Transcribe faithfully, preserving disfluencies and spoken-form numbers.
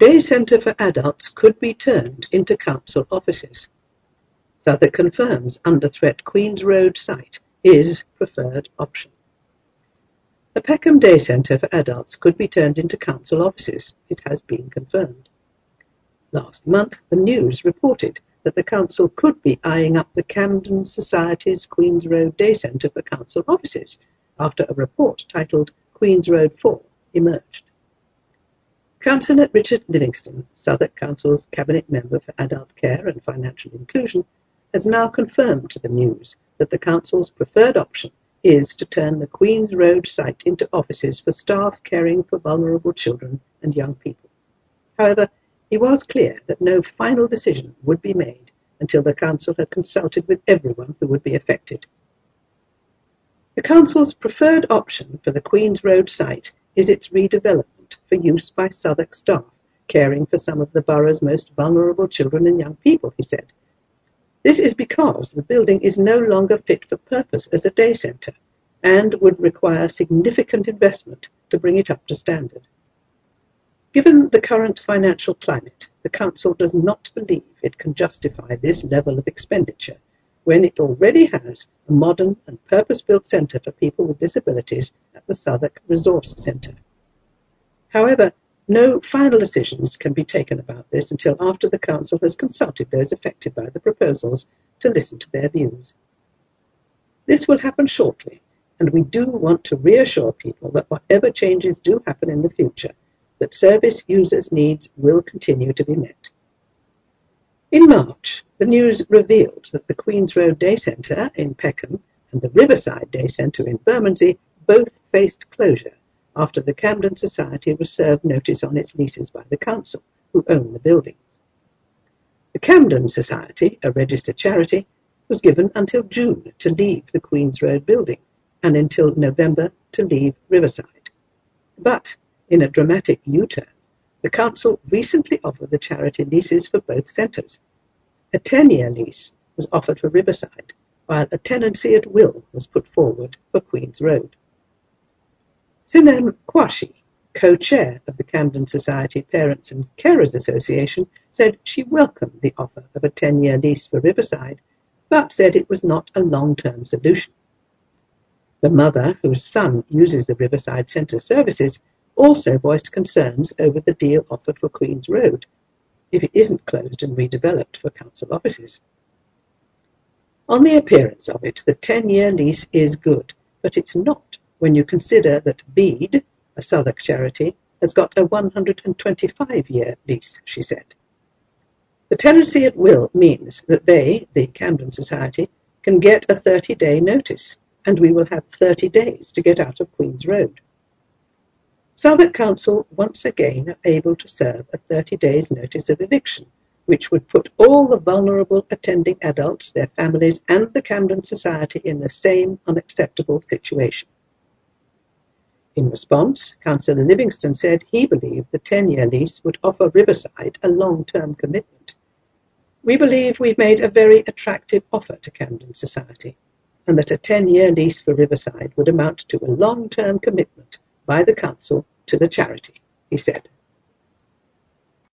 day centre for adults could be turned into council offices. Southwark confirms under threat Queen's Road site is preferred option. A Peckham day centre for adults could be turned into council offices. It has been confirmed. Last month, the News reported that the council could be eyeing up the Camden Society's Queen's Road Day Centre for council offices after a report titled Queen's Road four emerged. Councillor Richard Livingston, Southwark Council's Cabinet Member for Adult Care and Financial Inclusion, has now confirmed to the News that the council's preferred option is to turn the Queen's Road site into offices for staff caring for vulnerable children and young people. However, he was clear that no final decision would be made until the council had consulted with everyone who would be affected. The council's preferred option for the Queen's Road site is its redevelopment for use by Southwark staff caring for some of the borough's most vulnerable children and young people, he said. This is because the building is no longer fit for purpose as a day centre and would require significant investment to bring it up to standard. Given the current financial climate, the council does not believe it can justify this level of expenditure when it already has a modern and purpose-built centre for people with disabilities at the Southwark Resource Centre. However, no final decisions can be taken about this until after the council has consulted those affected by the proposals to listen to their views. This will happen shortly, and we do want to reassure people that whatever changes do happen in the future, that service users' needs will continue to be met. In March, the News revealed that the Queen's Road Day Centre in Peckham and the Riverside Day Centre in Bermondsey both faced closure after the Camden Society was served notice on its leases by the council, who own the buildings. The Camden Society, a registered charity, was given until June to leave the Queen's Road building and until November to leave Riverside. But in a dramatic U-turn, the council recently offered the charity leases for both centres. A ten-year lease was offered for Riverside, while a tenancy at will was put forward for Queen's Road. Sinem Kwashi, co-chair of the Camden Society Parents and Carers Association, said she welcomed the offer of a ten-year lease for Riverside, but said it was not a long-term solution. The mother, whose son uses the Riverside Centre services, also voiced concerns over the deal offered for Queen's Road, if it isn't closed and redeveloped for council offices. On the appearance of it, the ten-year lease is good, but it's not when you consider that Bede, a Southwark charity, has got a one hundred twenty-five-year lease, she said. The tenancy at will means that they, the Camden Society, can get a thirty-day notice, and we will have thirty days to get out of Queen's Road. Southwark Council once again are able to serve a thirty days notice of eviction, which would put all the vulnerable attending adults, their families, and the Camden Society in the same unacceptable situation. In response, Councillor Livingston said he believed the ten-year lease would offer Riverside a long-term commitment. We believe we've made a very attractive offer to Camden Society, and that a ten-year lease for Riverside would amount to a long-term commitment by the council to the charity, he said.